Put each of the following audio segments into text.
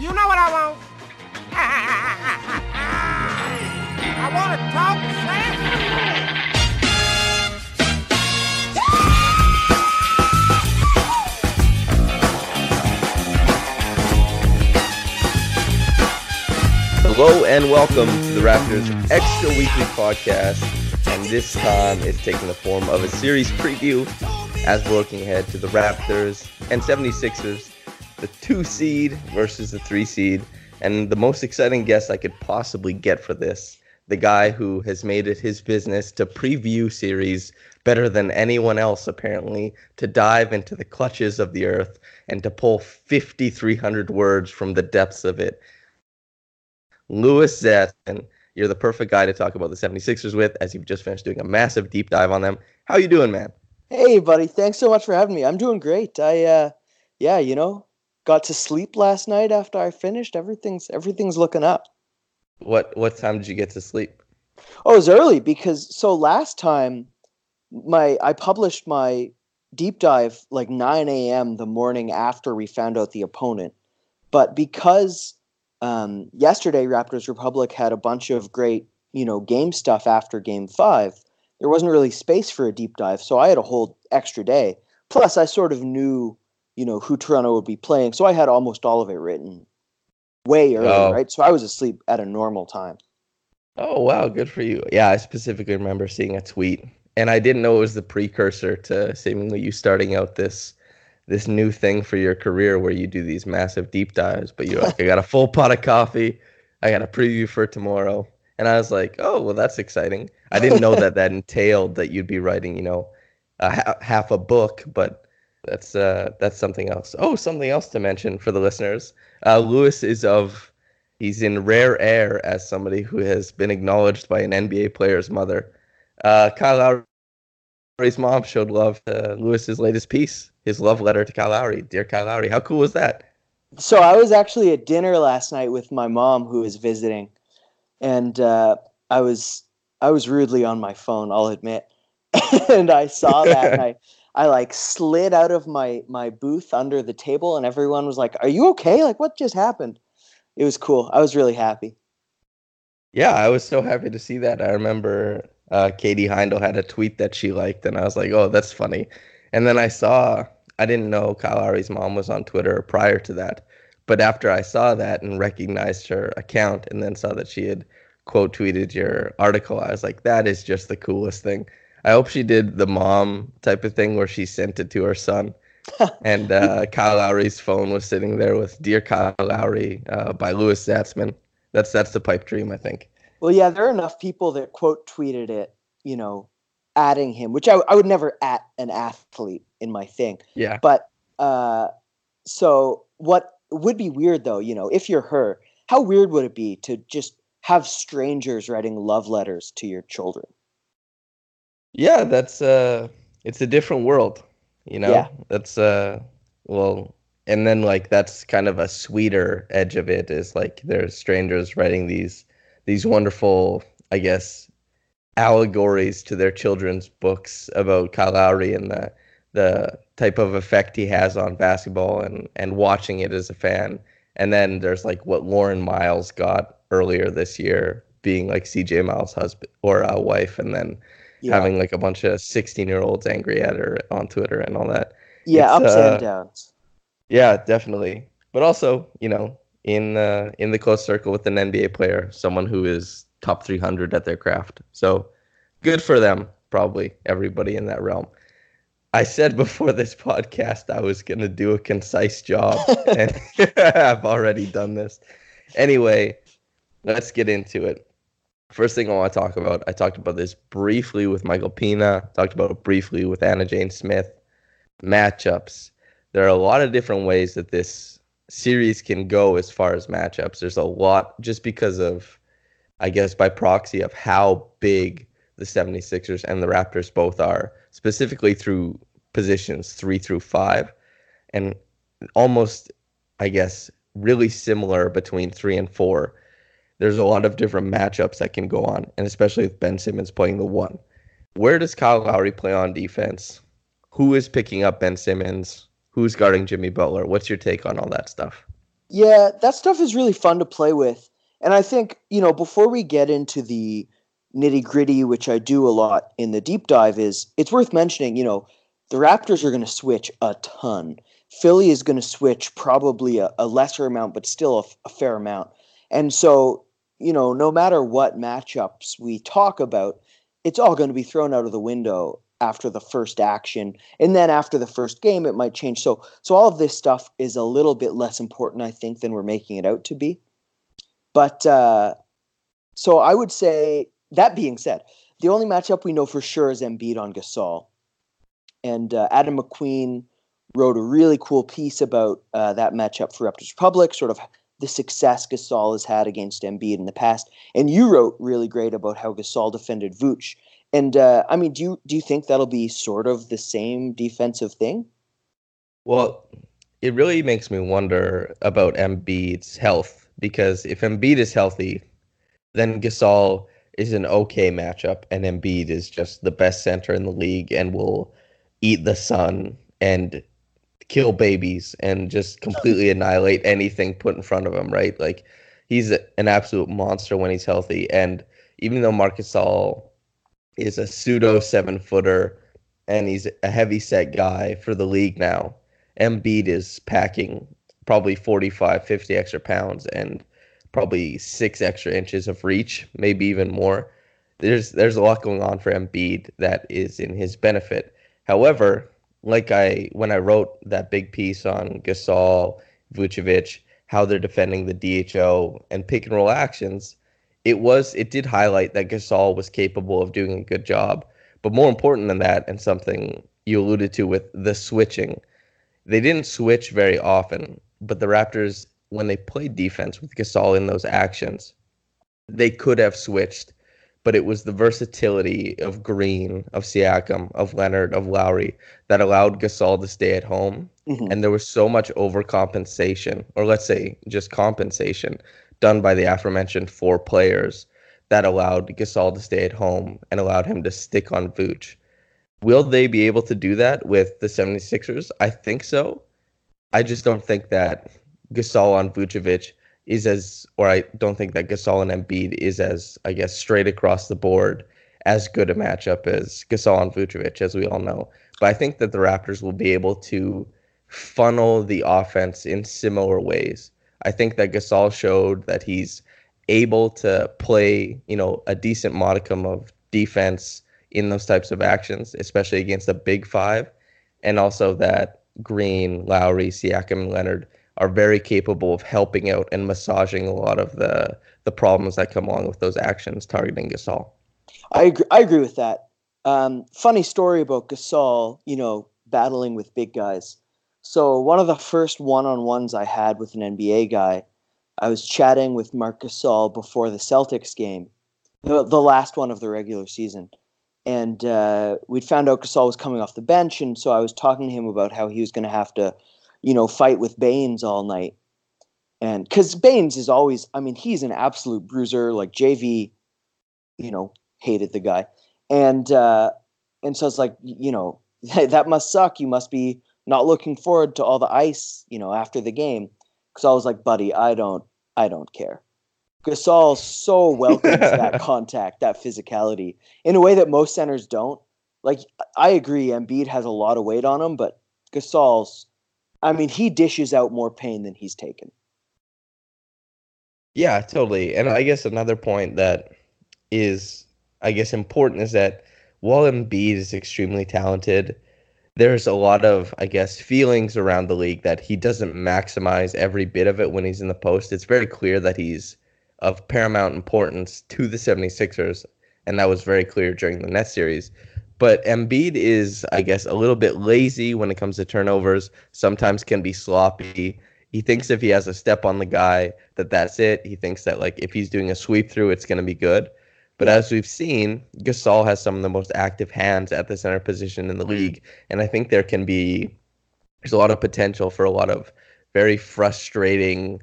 You know what I want? I want to talk Hello and welcome to the Raptors Extra Weekly Podcast, and this time it's taking the form of a series preview as we're looking ahead to the Raptors and 76ers, the 2 seed versus the 3 seed, and the most exciting guest I could possibly get for this, the guy who has made it his business to preview series better than anyone else apparently, to dive into the clutches of the earth and to pull 5,300 words from the depths of it. Louis Zatzman, you're the perfect guy to talk about the 76ers with, as you've just finished doing a massive deep dive on them. How you doing, man? Hey, buddy. Thanks so much for having me. I'm doing great. Got to sleep last night after I finished. Everything's looking up. What time did you get to sleep? Oh, it was early because last time I published my deep dive like 9 a.m. the morning after we found out the opponent. But because yesterday Raptors Republic had a bunch of great, game stuff after Game 5, there wasn't really space for a deep dive, so I had a whole extra day. Plus, I sort of knew, who Toronto would be playing, so I had almost all of it written way early, right? So I was asleep at a normal time. Oh, wow, good for you. Yeah, I specifically remember seeing a tweet, and I didn't know it was the precursor to seemingly you starting out this new thing for your career where you do these massive deep dives, but you're like, I got a full pot of coffee, I got a preview for tomorrow. And I was like, oh, well, that's exciting. I didn't know that entailed that you'd be writing, half a book, but that's something else. Oh, something else to mention for the listeners. Louis he's in rare air as somebody who has been acknowledged by an NBA player's mother. Kyle Lowry's mom showed love to Louis's latest piece, his love letter to Kyle Lowry. Dear Kyle Lowry, how cool was that? So I was actually at dinner last night with my mom who was visiting. And I was rudely on my phone, I'll admit. And I saw that, and I like slid out of my booth under the table, and everyone was like, "Are you okay? Like, what just happened?" It was cool. I was really happy. Yeah, I was so happy to see that. I remember Katie Heindel had a tweet that she liked, and I was like, "Oh, that's funny." And then I didn't know Kyle Lowry's mom was on Twitter prior to that. But after I saw that and recognized her account and then saw that she had quote tweeted your article, I was like, that is just the coolest thing. I hope she did the mom type of thing where she sent it to her son. And Kyle Lowry's phone was sitting there with Dear Kyle Lowry by Louis Zatzman. That's the pipe dream, I think. Well, yeah, there are enough people that quote tweeted it, adding him, which I would never at an athlete in my thing. Yeah. But so what would be weird though, if you're her, how weird would it be to just have strangers writing love letters to your children? Yeah, that's it's a different world, Yeah. That's and then like that's kind of a sweeter edge of it is like there's strangers writing these wonderful, I guess, allegories to their children's books about Kyle Lowry and the type of effect he has on basketball and watching it as a fan. And then there's like what Lauren Miles got earlier this year being like CJ Miles' husband or wife, and then having like a bunch of 16-year-olds angry at her on Twitter and all that. Yeah, ups and downs. Yeah, definitely. But also, in the close circle with an NBA player, someone who is top 300 at their craft. So good for them, probably everybody in that realm. I said before this podcast I was going to do a concise job, and I've already done this. Anyway, let's get into it. First thing I want to talk about, I talked about this briefly with Michael Pina, talked about it briefly with Anna Jane Smith, matchups. There are a lot of different ways that this series can go as far as matchups. There's a lot just because of, I guess, by proxy of how big the 76ers and the Raptors both are, specifically through positions 3 through 5, and almost, I guess, really similar between 3 and 4. There's a lot of different matchups that can go on, and especially with Ben Simmons playing the 1. Where does Kyle Lowry play on defense? Who is picking up Ben Simmons? Who's guarding Jimmy Butler? What's your take on all that stuff? Yeah, that stuff is really fun to play with. And I think, before we get into the nitty gritty, which I do a lot in the deep dive, it's worth mentioning, the Raptors are going to switch a ton. Philly is going to switch probably a lesser amount, but still a fair amount. And so, no matter what matchups we talk about, it's all going to be thrown out of the window after the first action. And then after the first game, it might change. So all of this stuff is a little bit less important, I think, than we're making it out to be. But so I would say, that being said, the only matchup we know for sure is Embiid on Gasol. And Adam McQueen wrote a really cool piece about that matchup for Raptors Republic, sort of the success Gasol has had against Embiid in the past. And you wrote really great about how Gasol defended Vooch. And I mean, do you think that'll be sort of the same defensive thing? Well, it really makes me wonder about Embiid's health, because if Embiid is healthy, then Gasol is an okay matchup, and Embiid is just the best center in the league and will eat the sun and kill babies and just completely annihilate anything put in front of him, right? Like, he's an absolute monster when he's healthy. And even though Marc Gasol is a pseudo 7-footer and he's a heavy set guy for the league now, Embiid is packing probably 45, 50 extra pounds and probably 6 extra inches of reach, maybe even more. There's a lot going on for Embiid that is in his benefit. However, when I wrote that big piece on Gasol, Vucevic, how they're defending the DHO and pick and roll actions, it did highlight that Gasol was capable of doing a good job. But more important than that, and something you alluded to with the switching, they didn't switch very often, but the Raptors, when they played defense with Gasol in those actions, they could have switched, but it was the versatility of Green, of Siakam, of Leonard, of Lowry that allowed Gasol to stay at home. Mm-hmm. And there was so much overcompensation, or let's say just compensation, done by the aforementioned 4 players that allowed Gasol to stay at home and allowed him to stick on Vooch. Will they be able to do that with the 76ers? I think so. I just don't think that Gasol on Vucevic I don't think that Gasol and Embiid is as, I guess, straight across the board as good a matchup as Gasol and Vucevic, as we all know. But I think that the Raptors will be able to funnel the offense in similar ways. I think that Gasol showed that he's able to play, a decent modicum of defense in those types of actions, especially against a big 5, and also that Green, Lowry, Siakam, and Leonard are very capable of helping out and massaging a lot of the problems that come along with those actions targeting Gasol. I agree with that. Funny story about Gasol, battling with big guys. So one of the first one-on-ones I had with an NBA guy, I was chatting with Marc Gasol before the Celtics game, the last one of the regular season. And we'd found out Gasol was coming off the bench, and so I was talking to him about how he was going to have to, fight with Baines all night. And because Baines is always, he's an absolute bruiser. Like JV, hated the guy. And so it's like, that must suck. You must be not looking forward to all the ice, after the game. Because I was like, buddy, I don't care. Gasol so welcomes that contact, that physicality, in a way that most centers don't. Like, I agree, Embiid has a lot of weight on him, but Gasol's, he dishes out more pain than he's taken. Yeah, totally. And I guess another point that is, important is that while Embiid is extremely talented, there's a lot of, feelings around the league that he doesn't maximize every bit of it when he's in the post. It's very clear that he's of paramount importance to the 76ers, and that was very clear during the Nets series. But Embiid is, a little bit lazy when it comes to turnovers, sometimes can be sloppy. He thinks if he has a step on the guy, that's it. He thinks that, if he's doing a sweep through, it's going to be good. But as we've seen, Gasol has some of the most active hands at the center position in the league, and I think there's a lot of potential for a lot of very frustrating,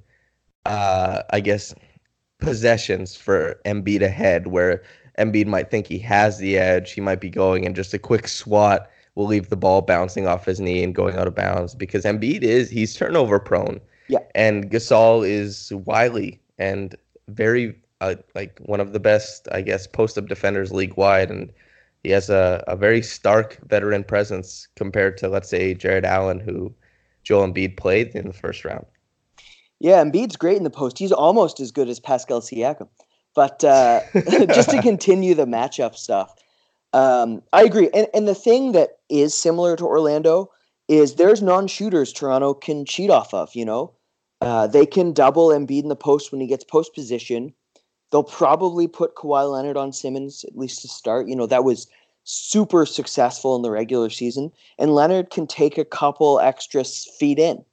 possessions for Embiid ahead, where Embiid might think he has the edge. He might be going and just a quick swat will leave the ball bouncing off his knee and going out of bounds, because he's turnover prone. Yeah. And Gasol is wily and very like one of the best, I guess, post-up defenders league-wide, and he has a very stark veteran presence compared to, let's say, Jared Allen, who Joel Embiid played in the first round. Yeah, Embiid's great in the post. He's almost as good as Pascal Siakam. But just to continue the matchup stuff, I agree. And the thing that is similar to Orlando is there's non-shooters Toronto can cheat off of, you know. They can double Embiid in the post when he gets post position. They'll probably put Kawhi Leonard on Simmons, at least to start. You know, that was super successful in the regular season. And Leonard can take a couple extra feet in.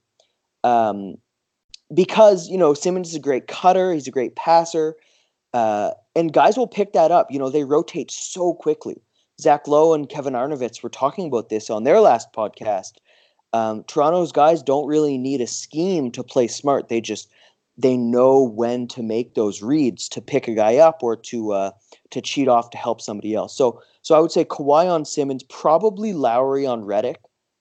Because, you know, Simmons is a great cutter. He's a great passer. And guys will pick that up. You know, they rotate so quickly. Zach Lowe and Kevin Arnovitz were talking about this on their last podcast. Toronto's guys don't really need a scheme to play smart. They know when to make those reads to pick a guy up or to cheat off to help somebody else. So I would say Kawhi on Simmons, probably Lowry on Redick.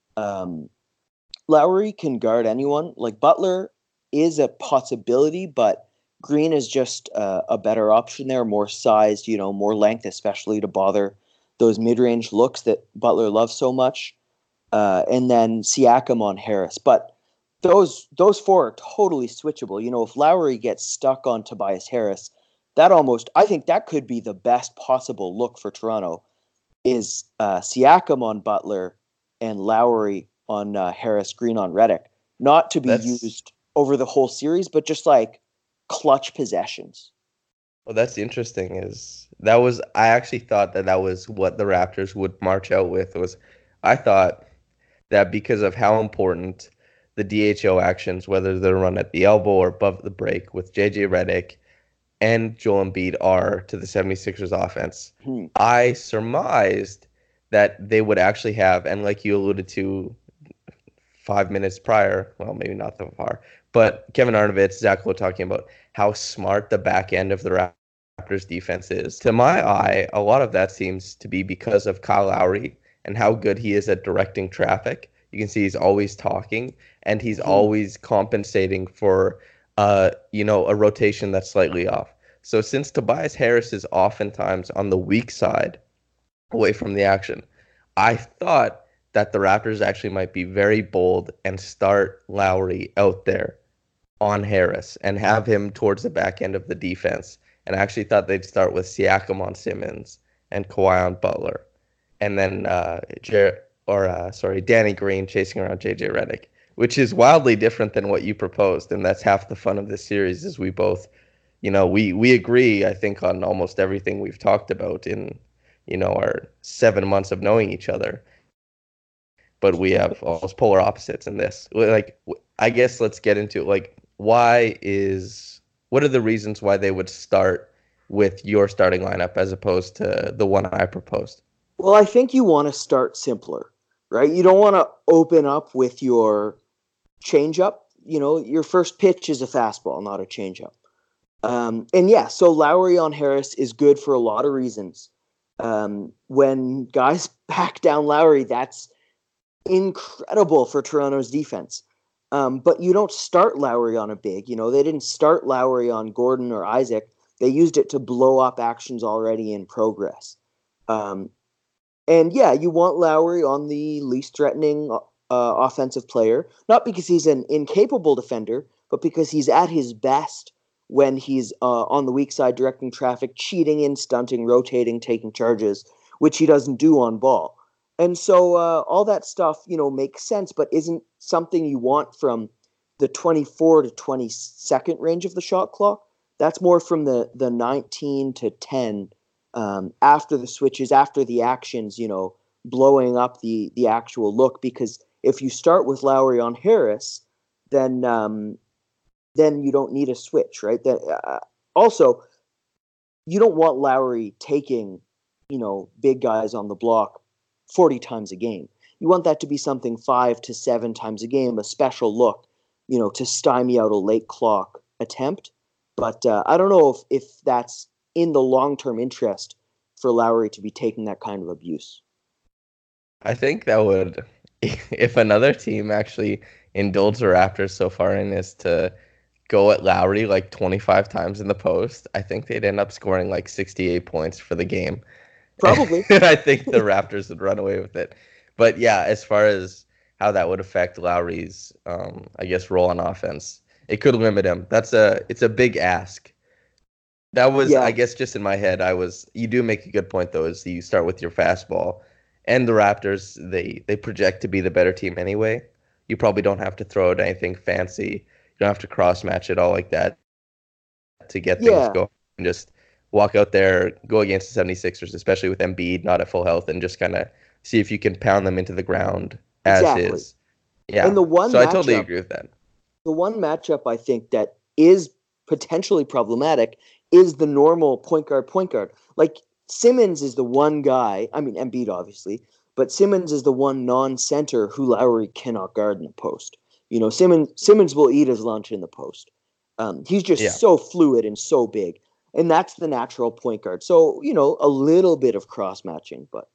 Lowry can guard anyone. Like Butler is a possibility, but Green is just a better option there, more size, you know, more length, especially to bother those mid-range looks that Butler loves so much. And then Siakam on Harris. But those four are totally switchable. You know, if Lowry gets stuck on Tobias Harris, I think that could be the best possible look for Toronto is Siakam on Butler and Lowry on Harris, Green on Redick. Not to be used over the whole series, but just like clutch possessions. Well, that's interesting. I actually thought that was what the Raptors would march out with. I thought that because of how important the DHO actions, whether they're run at the elbow or above the break with JJ Redick and Joel Embiid are to the 76ers offense, I surmised that they would actually have, and like you alluded to 5 minutes prior, well, maybe not that far, but Kevin Arnovitz, Zach Lowe talking about how smart the back end of the Raptors defense is. To my eye, a lot of that seems to be because of Kyle Lowry and how good he is at directing traffic. You can see he's always talking, and he's always compensating for, a rotation that's slightly off. So since Tobias Harris is oftentimes on the weak side, away from the action, I thought that the Raptors actually might be very bold and start Lowry out there on Harris and have him towards the back end of the defense. And I actually thought they'd start with Siakam on Simmons and Kawhi on Butler. And then Danny Green chasing around JJ Redick, which is wildly different than what you proposed. And that's half the fun of this series is we both, we agree, I think, on almost everything we've talked about in, our 7 months of knowing each other. But we have almost polar opposites in this. Like, I guess let's get into it. Like, what are the reasons why they would start with your starting lineup as opposed to the one I proposed? Well, I think you want to start simpler, right? You don't want to open up with your changeup. You know, your first pitch is a fastball, not a changeup. So Lowry on Harris is good for a lot of reasons. When guys back down Lowry, that's incredible for Toronto's defense. But you don't start Lowry on a big. You know, they didn't start Lowry on Gordon or Isaac. They used it to blow up actions already in progress. You want Lowry on the least threatening offensive player, not because he's an incapable defender, but because he's at his best when he's on the weak side directing traffic, cheating in, stunting, rotating, taking charges, which he doesn't do on ball. And so all that stuff, makes sense, but isn't something you want from the 24 to 22nd range of the shot clock. That's more from the 19 to 10 after the switches, after the actions, blowing up the actual look. Because if you start with Lowry on Harris, then you don't need a switch, right? Also, you don't want Lowry taking, big guys on the block 40 times a game. You want that to be something 5 to 7 times a game, a special look, to stymie out a late clock attempt. But I don't know if that's in the long-term interest for Lowry to be taking that kind of abuse. I think that would, if another team actually indulged the Raptors so far in is to go at Lowry like 25 times in the post, I think they'd end up scoring like 68 points for the game. Probably. And I think the Raptors would run away with it. But yeah, as far as how that would affect Lowry's, I guess, role on offense, it could limit him. It's a big ask. That was, Yeah. I guess, just in my head. You do make a good point though, is you start with your fastball, and the Raptors, they project to be the better team anyway. You probably don't have to throw out anything fancy. You don't have to cross match it all like that to get things Yeah. going. And just walk out there, go against the 76ers, especially with Embiid not at full health, and just kind of see if you can pound them into the ground as Exactly. is. Yeah. And the one So I totally matchup, agree with that. the one matchup I think that is potentially problematic is the normal point guard. Like Simmons is the one guy, I mean Embiid obviously, but Simmons is the one non-center who Lowry cannot guard in the post. You know, Simmons will eat his lunch in the post. He's Yeah. just so fluid and so big. And that's the natural point guard. So, you know, a little bit of cross matching, but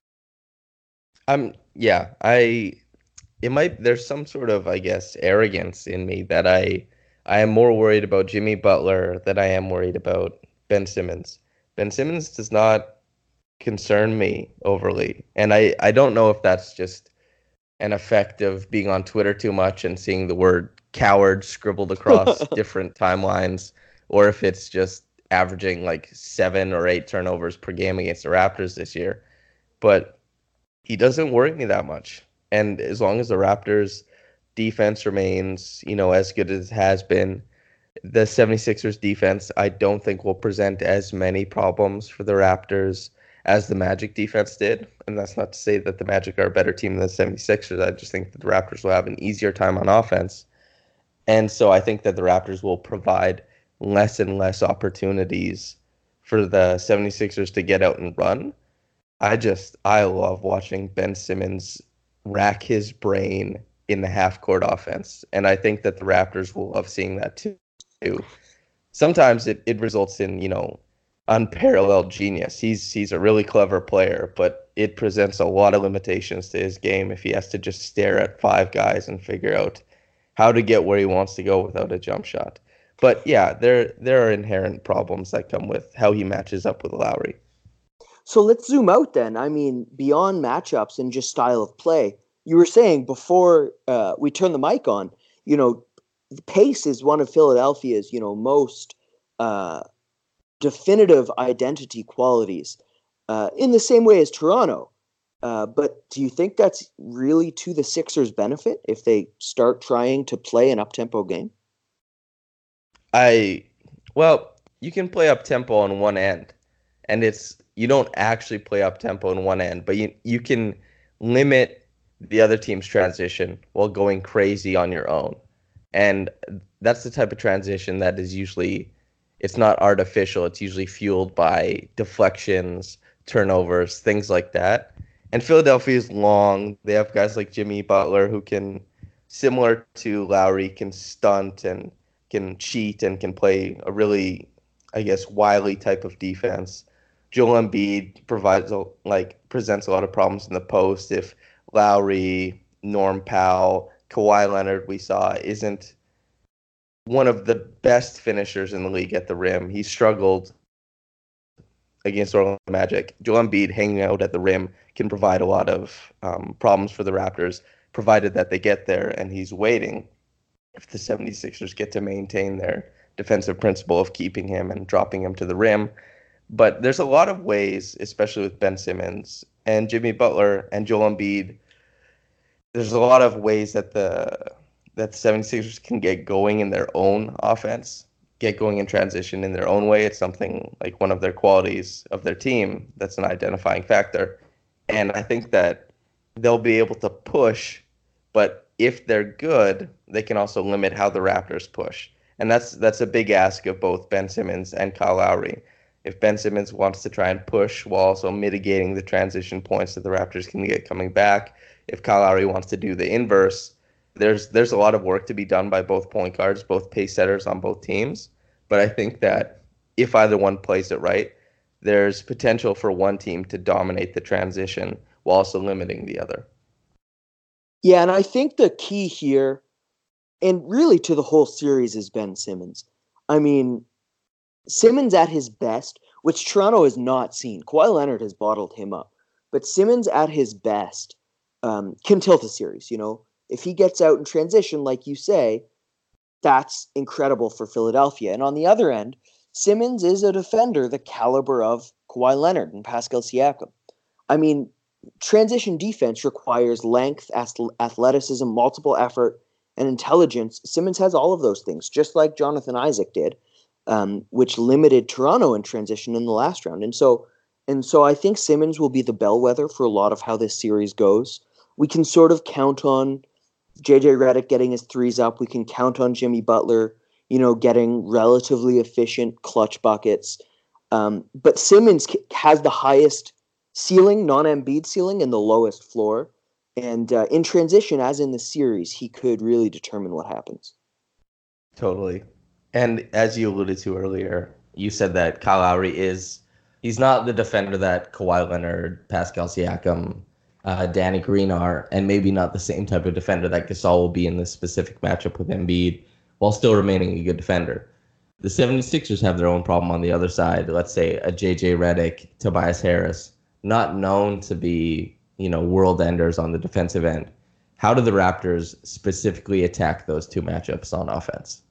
Yeah, there's some sort of, I guess, arrogance in me that I am more worried about Jimmy Butler than I am worried about Ben Simmons. Ben Simmons does not concern me overly. And I don't know if that's just an effect of being on Twitter too much and seeing the word coward scribbled across different timelines, or if it's just averaging like 7 or 8 turnovers per game against the Raptors this year. But he doesn't worry me that much. And as long as the Raptors defense remains, as good as it has been, the 76ers defense, I don't think will present as many problems for the Raptors as the Magic defense did. And that's not to say that the Magic are a better team than the 76ers. I just think that the Raptors will have an easier time on offense. And so I think that the Raptors will provide less and less opportunities for the 76ers to get out and run. I love watching Ben Simmons rack his brain in the half court offense. And I think that the Raptors will love seeing that too. Sometimes it results in, unparalleled genius. He's a really clever player, but it presents a lot of limitations to his game if he has to just stare at 5 guys and figure out how to get where he wants to go without a jump shot. But yeah, there are inherent problems that come with how he matches up with Lowry. so let's zoom out then. I mean, beyond matchups and just style of play, you were saying before we turn the mic on, the pace is one of Philadelphia's, most definitive identity qualities in the same way as Toronto. But do you think that's really to the Sixers' benefit if they start trying to play an up-tempo game? Well, you can play up tempo on one end, and you don't actually play up tempo on one end, but you can limit the other team's transition while going crazy on your own. And that's the type of transition that is it's not artificial. It's usually fueled by deflections, turnovers, things like that. And Philadelphia is long. They have guys like Jimmy Butler who can, similar to Lowry, can stunt and can cheat and can play a really, I guess, wily type of defense. Joel Embiid presents a lot of problems in the post. If Lowry, Norm Powell, Kawhi Leonard, we saw, isn't one of the best finishers in the league at the rim. He struggled against Orlando Magic. Joel Embiid hanging out at the rim can provide a lot of problems for the Raptors, provided that they get there and he's waiting. If the 76ers get to maintain their defensive principle of keeping him and dropping him to the rim. But there's a lot of ways, especially with Ben Simmons and Jimmy Butler and Joel Embiid, there's a lot of ways that the 76ers can get going in their own offense, get going in transition in their own way. It's something like one of their qualities of their team that's an identifying factor. And I think that they'll be able to push, but if they're good, they can also limit how the Raptors push. And that's a big ask of both Ben Simmons and Kyle Lowry. If Ben Simmons wants to try and push while also mitigating the transition points that the Raptors can get coming back, if Kyle Lowry wants to do the inverse, there's a lot of work to be done by both point guards, both pace setters on both teams. But I think that if either one plays it right, there's potential for one team to dominate the transition while also limiting the other. Yeah, and I think the key here and really to the whole series is Ben Simmons. I mean, Simmons at his best, which Toronto has not seen. Kawhi Leonard has bottled him up. But Simmons at his best can tilt a series, you know. If he gets out in transition, like you say, that's incredible for Philadelphia. And on the other end, Simmons is a defender the caliber of Kawhi Leonard and Pascal Siakam. I mean, transition defense requires length, athleticism, multiple effort, and intelligence. Simmons has all of those things, just like Jonathan Isaac did, which limited Toronto in transition in the last round. And so I think Simmons will be the bellwether for a lot of how this series goes. We can sort of count on JJ Redick getting his threes up. We can count on Jimmy Butler, getting relatively efficient clutch buckets. But Simmons has the highest ceiling, non-Embiid ceiling, and the lowest floor. And in transition, as in the series, he could really determine what happens. Totally. And as you alluded to earlier, you said that Kyle Lowry he's not the defender that Kawhi Leonard, Pascal Siakam, Danny Green are, and maybe not the same type of defender that Gasol will be in this specific matchup with Embiid, while still remaining a good defender. The 76ers have their own problem on the other side. Let's say a JJ Redick, Tobias Harris, not known to be, world enders on the defensive end. How do the Raptors specifically attack those two matchups on offense?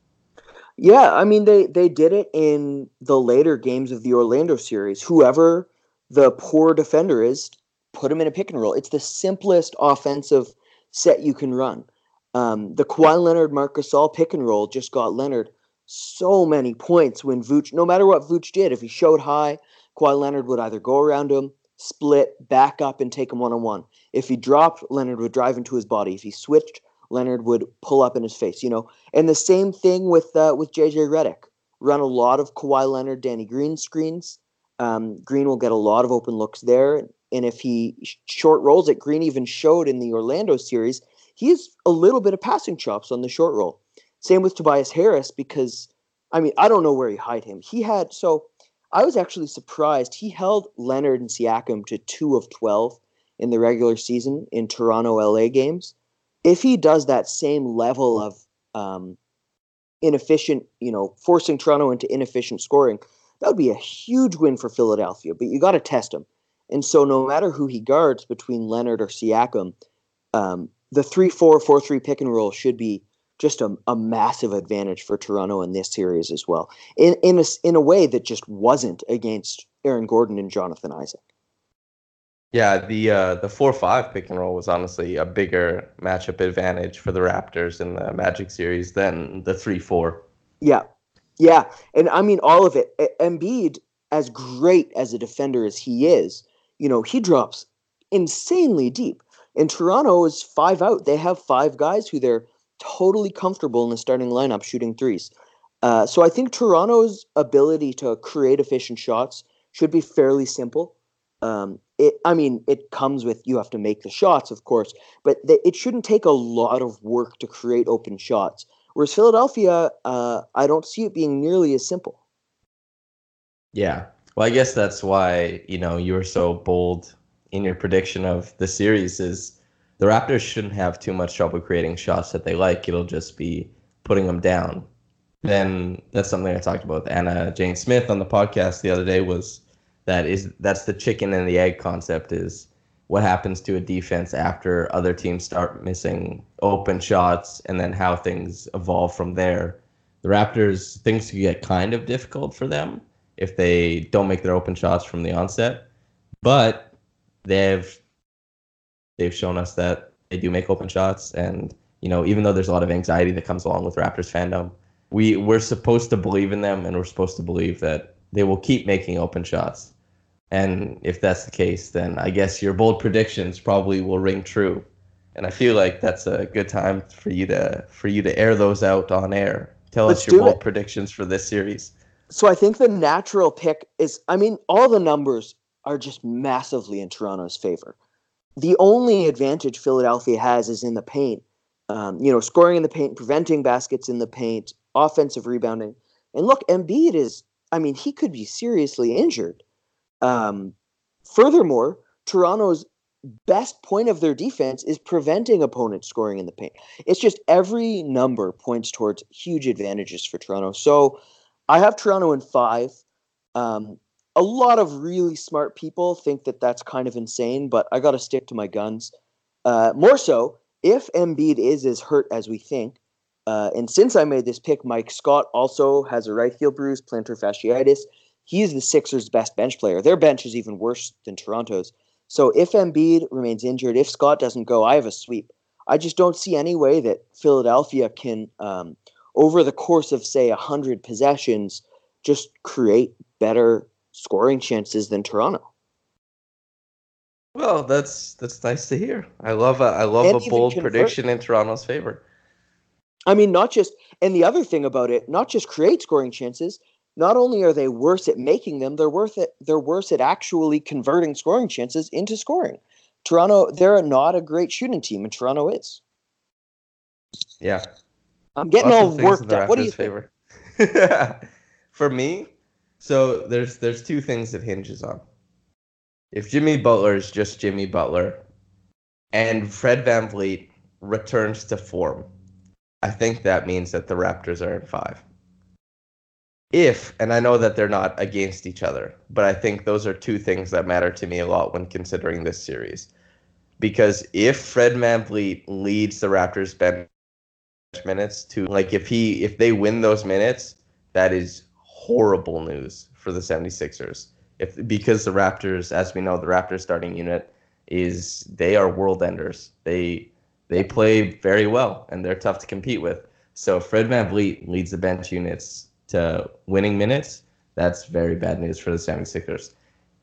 Yeah, I mean, they did it in the later games of the Orlando series. Whoever the poor defender is, put him in a pick and roll. It's the simplest offensive set you can run. The Kawhi Leonard, Marc Gasol pick and roll just got Leonard so many points when Vooch, no matter what Vooch did, if he showed high, Kawhi Leonard would either go around him, split, back up, and take him one-on-one. If he dropped, Leonard would drive into his body. If he switched, Leonard would pull up in his face, And the same thing with JJ Redick. Run a lot of Kawhi Leonard, Danny Green screens. Green will get a lot of open looks there. And if he short rolls it, Green even showed in the Orlando series, he has a little bit of passing chops on the short roll. Same with Tobias Harris because, I don't know where he hid him. I was actually surprised. He held Leonard and Siakam to 2 of 12 in the regular season in Toronto-LA games. If he does that same level of inefficient, forcing Toronto into inefficient scoring, that would be a huge win for Philadelphia. But you got to test him. And so no matter who he guards between Leonard or Siakam, the 3-4, 4-3 pick and roll should be just a massive advantage for Toronto in this series as well. In a way that just wasn't against Aaron Gordon and Jonathan Isaac. Yeah, the 4-5 pick and roll was honestly a bigger matchup advantage for the Raptors in the Magic series than the 3-4. Yeah. And all of it. Embiid, as great as a defender as he is, he drops insanely deep. And Toronto is 5 out. They have 5 guys who they're totally comfortable in the starting lineup shooting threes. So I think Toronto's ability to create efficient shots should be fairly simple. It comes with you have to make the shots, of course, but it shouldn't take a lot of work to create open shots. Whereas Philadelphia, I don't see it being nearly as simple. Yeah. Well, I guess that's why, you were so bold in your prediction of the series is the Raptors shouldn't have too much trouble creating shots that they like. It'll just be putting them down. Then that's something I talked about with Anna Jane Smith on the podcast the other day was that's the chicken and the egg concept is what happens to a defense after other teams start missing open shots and then how things evolve from there. The Raptors, things could get kind of difficult for them if they don't make their open shots from the onset. But they've shown us that they do make open shots. And, even though there's a lot of anxiety that comes along with Raptors fandom, we're supposed to believe in them and we're supposed to believe that they will keep making open shots. And if that's the case, then I guess your bold predictions probably will ring true. And I feel like that's a good time for you to air those out on air. Tell us your bold predictions for this series. So I think the natural pick is, all the numbers are just massively in Toronto's favor. The only advantage Philadelphia has is in the paint. Scoring in the paint, preventing baskets in the paint, offensive rebounding. And look, Embiid is, he could be seriously injured. Furthermore, Toronto's best point of their defense is preventing opponents scoring in the paint. It's just every number points towards huge advantages for Toronto. So I have Toronto in 5. A lot of really smart people think that that's kind of insane, but I got to stick to my guns. More so, if Embiid is as hurt as we think, and since I made this pick, Mike Scott also has a right heel bruise, plantar fasciitis. He is the Sixers' best bench player. Their bench is even worse than Toronto's. So if Embiid remains injured, if Scott doesn't go, I have a sweep. I just don't see any way that Philadelphia can, over the course of, say, 100 possessions, just create better scoring chances than Toronto. Well, that's nice to hear. I love a bold prediction in Toronto's favor. I mean, and the other thing about it, not just create scoring chances. Not only are they worse at making them, they're worse at actually converting scoring chances into scoring. Toronto, they're not a great shooting team, and Toronto is. Yeah, I'm getting all worked up. What do you think? For me, so there's two things it hinges on. If Jimmy Butler is just Jimmy Butler, and Fred VanVleet returns to form, I think that means that the Raptors are in 5. And I know that they're not against each other, but I think those are two things that matter to me a lot when considering this series. Because if Fred VanVleet leads the Raptors bench minutes to, like, if they win those minutes, that is horrible news for the 76ers. Because the Raptors, as we know, the Raptors starting unit they are world enders. They play very well and they're tough to compete with. So if Fred VanVleet leads the bench units to winning minutes, that's very bad news for the 76ers.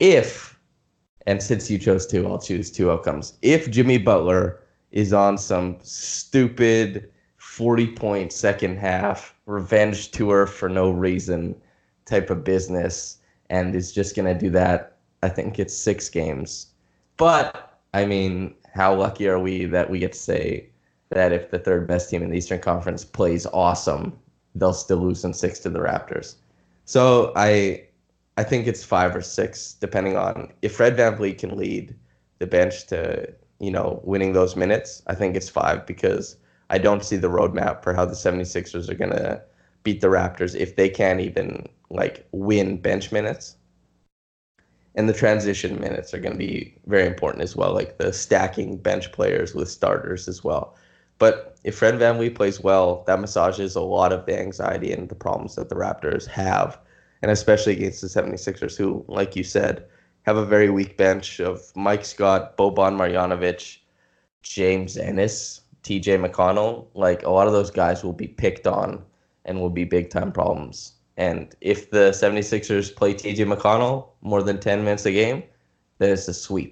And since you chose 2, I'll choose 2 outcomes. If Jimmy Butler is on some stupid 40-point second half revenge tour for no reason type of business and is just going to do that, I think it's 6 games. But, I mean, how lucky are we that we get to say that if the third best team in the Eastern Conference plays awesome, they'll still lose in 6 to the Raptors. So I think it's 5 or 6, depending on if Fred VanVleet can lead the bench to, winning those minutes. I think it's 5 because I don't see the roadmap for how the 76ers are going to beat the Raptors if they can't even win bench minutes. And the transition minutes are going to be very important as well, like the stacking bench players with starters as well. But if Fred VanVleet plays well, that massages a lot of the anxiety and the problems that the Raptors have, and especially against the 76ers, who, like you said, have a very weak bench of Mike Scott, Boban Marjanovic, James Ennis, TJ McConnell. Like, a lot of those guys will be picked on and will be big-time problems. And if the 76ers play TJ McConnell more than 10 minutes a game, then it's a sweep.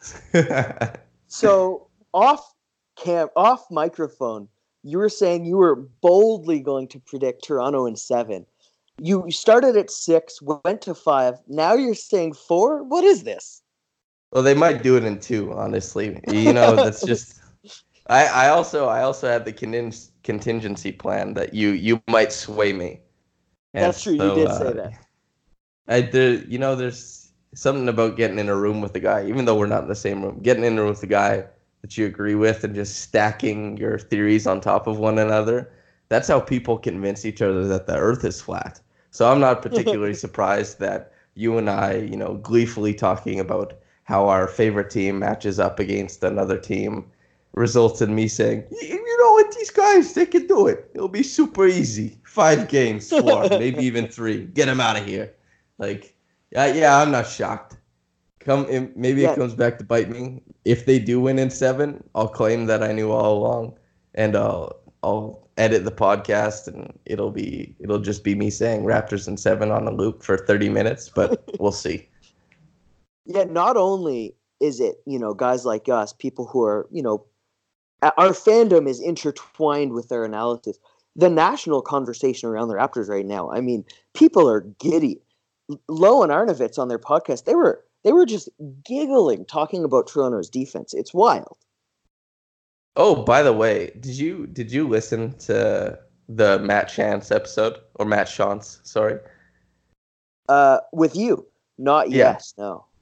So, off microphone, you were saying you were boldly going to predict Toronto in 7. You started at 6, went to 5. Now you're saying 4? What is this? Well, they might do it in 2, honestly. That's just. I also had the contingency plan that you might sway me. And that's true. You did say that. There's something about getting in a room with a guy, even though we're not in the same room. Getting in a room with a guy that you agree with and just stacking your theories on top of one another. That's how people convince each other that the earth is flat. So I'm not particularly surprised that you and I, gleefully talking about how our favorite team matches up against another team results in me saying, you know what, these guys, they can do it. It'll be super easy. 5 games, 4, maybe even 3. Get them out of here. I'm not shocked. Maybe it comes back to bite me. If they do win in 7, I'll claim that I knew all along, and I'll edit the podcast, and it'll just be me saying Raptors in 7 on a loop for 30 minutes. But we'll see. Yeah, not only is it guys like us, people who are our fandom is intertwined with their analysis. The national conversation around the Raptors right now, I mean, people are giddy. Lowe and Arnovitz on their podcast, they were just giggling talking about Toronto's defense. It's wild. Oh, by the way, did you listen to the Matt Shantz episode, or Matt Shantz? Sorry. With you, not yet. No.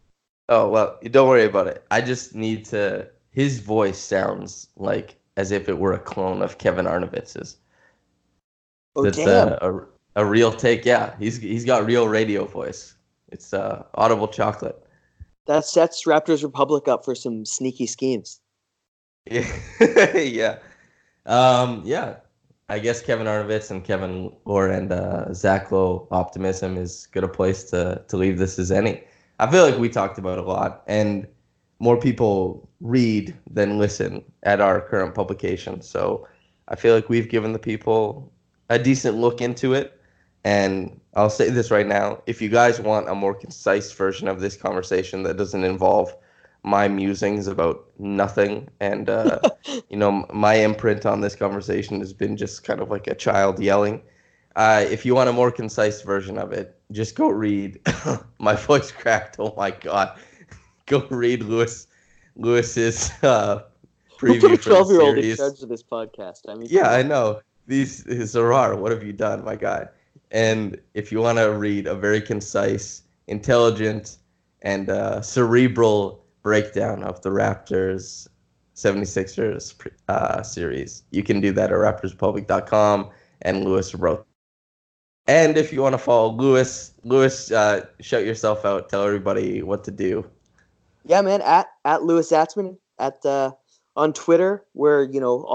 Oh, well, don't worry about it. I just need to. His voice sounds like as if it were a clone of Kevin Arnovitz's. Oh That's damn, a real take. Yeah, he's got real radio voice. It's Audible Chocolate. that sets Raptors Republic up for some sneaky schemes. Yeah, yeah, yeah. I guess Kevin Arnovitz and Kevin Lohr and Zach Lowe optimism is good a place to leave this as any. I feel like we talked about it a lot, and more people read than listen at our current publication. So I feel like we've given the people a decent look into it. And I'll say this right now: if you guys want a more concise version of this conversation that doesn't involve my musings about nothing and my imprint on this conversation has been just kind of like a child yelling. If you want a more concise version of it, just go read. My voice cracked. Oh my god! Go read Lewis's Who put a preview for the 12-year-old in series. charge of this podcast? I mean, Yeah, I know. These Zarar, what have you done, my guy? And if you want to read a very concise, intelligent, and cerebral breakdown of the Raptors 76ers series, you can do that at raptorsrepublic.com, and Lewis wrote. And if you want to follow Lewis, shout yourself out. Tell everybody what to do. yeah, man. At Lewis Atzman on Twitter, where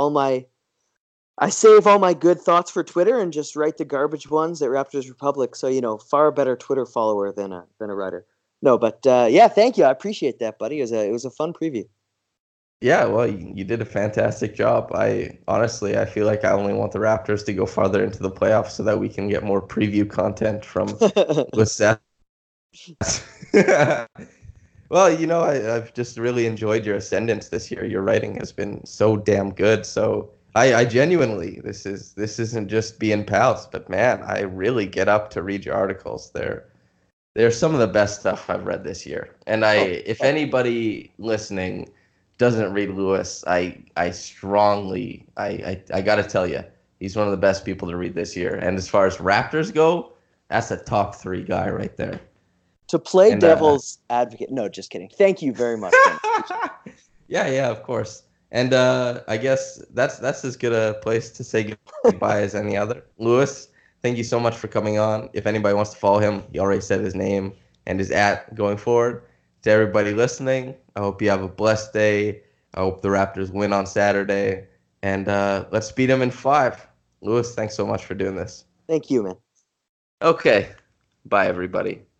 I save all my good thoughts for Twitter and just write the garbage ones at Raptors Republic. So far better Twitter follower than a writer. No, but yeah, thank you. I appreciate that, buddy. It was a fun preview. Yeah, well, you did a fantastic job. I feel like I only want the Raptors to go farther into the playoffs so that we can get more preview content from Seth. Well, I've just really enjoyed your ascendance this year. Your writing has been so damn good. So I genuinely, this isn't just being pals, but man, I really get up to read your articles. They're some of the best stuff I've read this year. And if anybody listening doesn't read Lewis, I strongly, I got to tell you, he's one of the best people to read this year. And as far as Raptors go, that's a top 3 guy right there. To play devil's advocate. No, just kidding. Thank you very much. Yeah, of course. And I guess that's as good a place to say goodbye as any other. Lewis, thank you so much for coming on. If anybody wants to follow him, he already said his name and his @ going forward. To everybody listening, I hope you have a blessed day. I hope the Raptors win on Saturday. And let's beat them in 5. Lewis, thanks so much for doing this. Thank you, man. Okay. Bye, everybody.